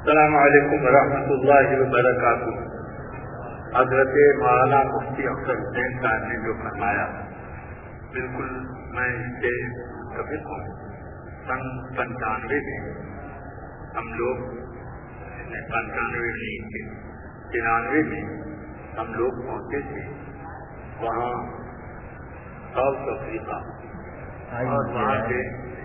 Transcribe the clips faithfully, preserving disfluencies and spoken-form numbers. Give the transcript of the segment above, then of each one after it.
السلام علیکم ورحمۃ اللہ وبرکاتہ. حضرت مولانا مفتی اختر حسین صاحب نے جو فرمایا بالکل میں اس سے متفق ہوں. سن پنچانوے میں ہم لوگ پنچانوے نہیں تھے ترانوے میں ہم لوگ پہنچے تھے وہاں ساؤتھ افریقہ, اور وہاں سے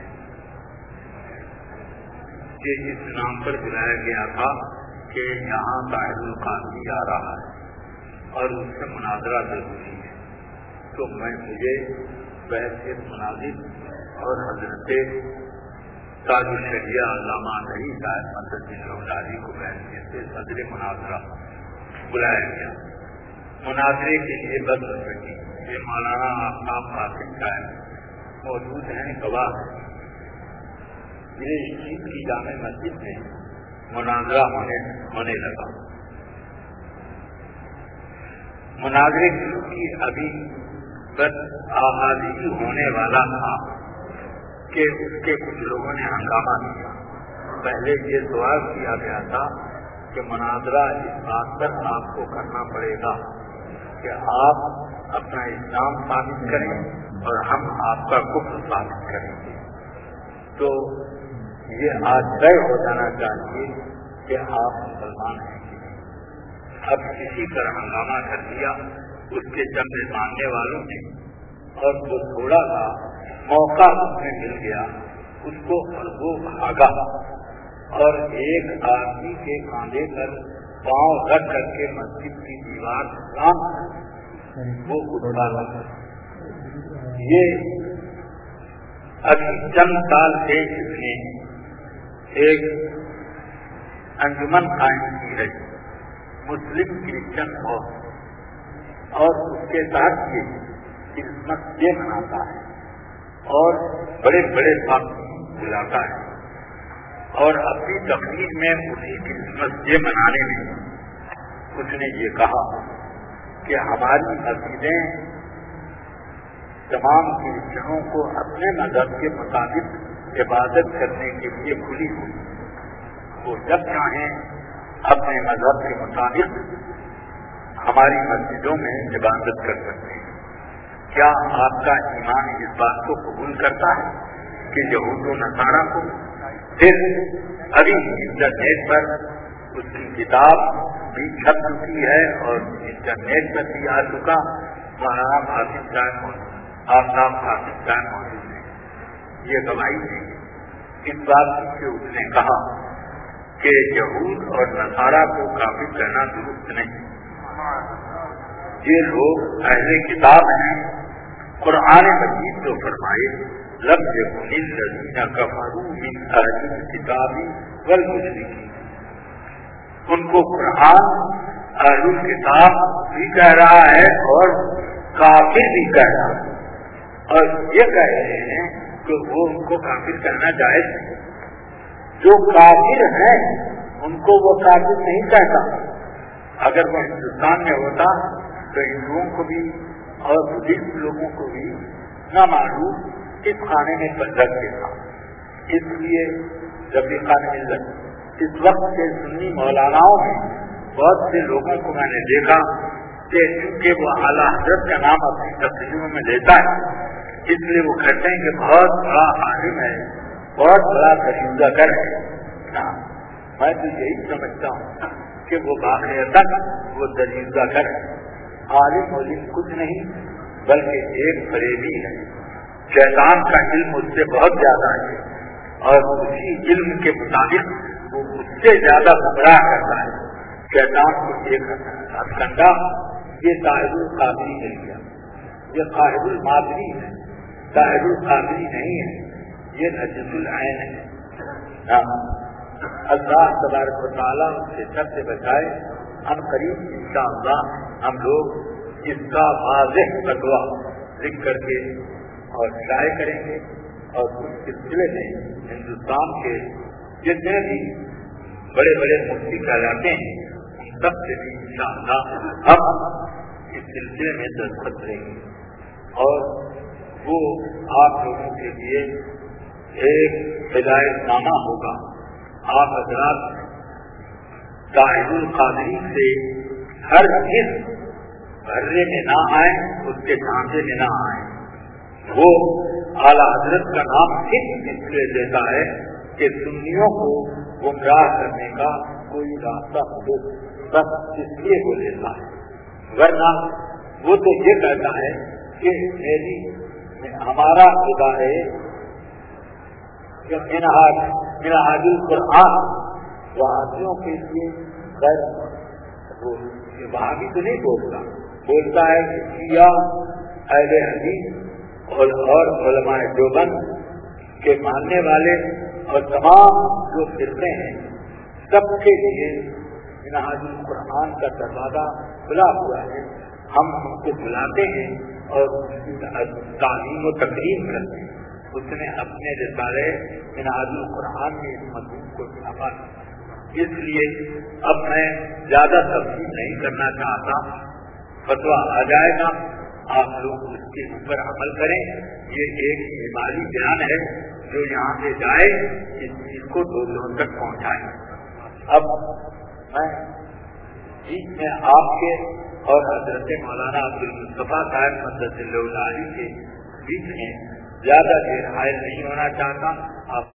کہ اس نام پر بلایا گیا تھا کہ یہاں طاہر القادری آ رہا ہے اور اس سے مناظرہ ضروری ہے. تو میں مجھے بحث مناظر اور حضرت تاج الشریعہ علامہ نہیں صاحب مدد العلی کو بحث سے صدر مناظرہ بلایا گیا. مناظرے کے لیے بس سکی یہ مولانا آفتاب قاسم صاحب موجود ہیں, گواہ میرے شیخ کی جامع مسجد میں مناظرہ ہونے ہونے لگا. مناظرے کی ابھی بس آغاز ہی ہونے والا تھا کہ اس کے کچھ لوگوں نے ہنگامہ کیا. پہلے یہ سوال کیا گیا تھا کہ مناظرہ اس بات پر آپ کو کرنا پڑے گا کہ آپ اپنا اسلام ثابت کریں اور ہم آپ کا کفر ثابت کریں گے. تو یہ آج طے ہو جانا چاہیے کہ آپ مسلمان ہیں کہ نہیں. اب کسی پر ہنگامہ کر دیا اس کے چند ماننے والوں نے, اور وہ تھوڑا سا موقع اس میں مل گیا اس کو, اور وہ بھاگا اور ایک آدمی کے کاندھے پر پاؤں رکھ کر کے مسجد کی دیوار کام وہ اٹھا لگا. یہ ابھی چند سال سے اس نے ایک انجمن قائم کی ہے مسلم کرسچن ہو, اور اس کے ساتھ یہ کرسمس ڈے مناتا ہے اور بڑے بڑے وقت بلاتا ہے, اور اپنی تقریر میں اسی کرسمس ڈے منانے میں اس نے یہ کہا کہ ہماری مسجدیں تمام کرسچنوں کو اپنے مذہب کے مطابق عبادت کرنے کے لیے کھلی ہوئی, وہ جب چاہیں اپنے مذہب کے مطابق ہماری مسجدوں میں عبادت کر سکتے ہیں. کیا آپ کا ایمان اس بات کو قبول کرتا ہے کہ یہود و نصارہ کو پھر ابھی انٹرنیٹ پر اس کی کتاب بھی چھپ چکی ہے اور انٹرنیٹ پر بھی آ چکا مولانا قاسم صاحب آفتاب قاسم صاحب موجود ہے, یہ گواہی ہے. اس بات سے اس نے کہا کہ یہود اور نصارہ کو کافر کرنا درست نہیں. یہ لوگ اہل کتاب ہیں. قرآن مجید تو فرمائے لم یکن الذین کفروا من اہل الکتاب والمشرکین. ان کو قرآن اہل الکتاب بھی کہہ رہا ہے اور کافر بھی کہہ رہا ہے, اور یہ کہہ رہے ہیں کہ وہ ان کو کافر کرنا جائز نہیں. جو کافر ہیں ان کو وہ کافر نہیں کہتا. اگر وہ ہندوستان میں ہوتا تو ہندوؤں کو بھی اور بدھسٹ لوگوں کو بھی نہ معلوم اس خانے میں رکھ دیتا. اس لیے رفیقان ملت اس وقت کے سنی مولاناؤں میں بہت سے لوگوں کو میں نے دیکھا کہ چونکہ وہ اعلیٰ حضرت کا نام اپنی تقریروں میں لیتا ہے اس لیے وہ کہتے ہیں کہ بہت بڑا عالم ہے, بہت بڑا تجربہ گر ہے. میں تو یہی سمجھتا ہوں کہ وہ باقاعدہ وہ تجربہ گر ہے. عالم علم کچھ نہیں بلکہ ایک فریبی ہے. شیطان کا علم اس سے بہت زیادہ ہے اور اسی علم کے مطابق وہ اس سے زیادہ گمراہ کرتا ہے. شیطان کو ایک ہتھکنڈا یہ طاہر القادری مل گیا. یہ طاہر المادری ہے, طاہر القادری نہیں ہے, یہ نجس العین ہے. اللہ تبارک و تعالیٰ اس سے سب سے بچائے. ہم قریب انشاءاللہ ہم لوگ اس کا واضح فتویٰ لکھ کر کے اور شائع کریں گے, اور اس سلسلے میں ہندوستان کے جتنے بھی بڑے بڑے مفتی کہلاتے ہیں ان سب سے بھی انشاءاللہ ہم اس سلسلے میں دستخط کریں گے, اور وہ آپ لوگوں کے لیے ایک ہدایت نامہ ہوگا. آپ حضرات ताहिरुल कादरी से हर चीज भरने में ना आए, उसके ढांचे में ना आए। वो आला हजरत का नाम सिर्फ इसलिए देता है कि सुन्नियों को गुमराह करने का कोई रास्ता हो, बस इसलिए वो लेता है। वरना वो तो ये कहता है कि मेरी हमारा खुदा है कि मिनहाजुल कुरान वहाबियों के लिए खैर वो वहाबी तो नहीं बोलता, बोलता है कि शिया, अहले हदीस और और उलमाए देवबंद के मानने वाले और तमाम जो फिरके हैं सबके लिए मिनहाजुल कुरान का दरवाजा खुला हुआ है। हम उनको बुलाते हैं और उसकी तालीम व तकरीम करते हैं। उसने अपने रिसाले मिनहाजुल कुरान में इस मजमून को छापा। इसलिए अब मैं ज्यादा तफसील नहीं करना चाहता, फतवा आ जाएगा, आप लोग उसके ऊपर अमल करें। ये एक बीमारी बयान है जो यहाँ से जाए इस चीज को दो लोगों तक पहुँचाए। अब मैं बीच में आपके और हजरत मौलाना अब्दुल मुस्तफा साहब मददुल्लाह के बीच में ज्यादा देर हायल नहीं होना चाहता। आप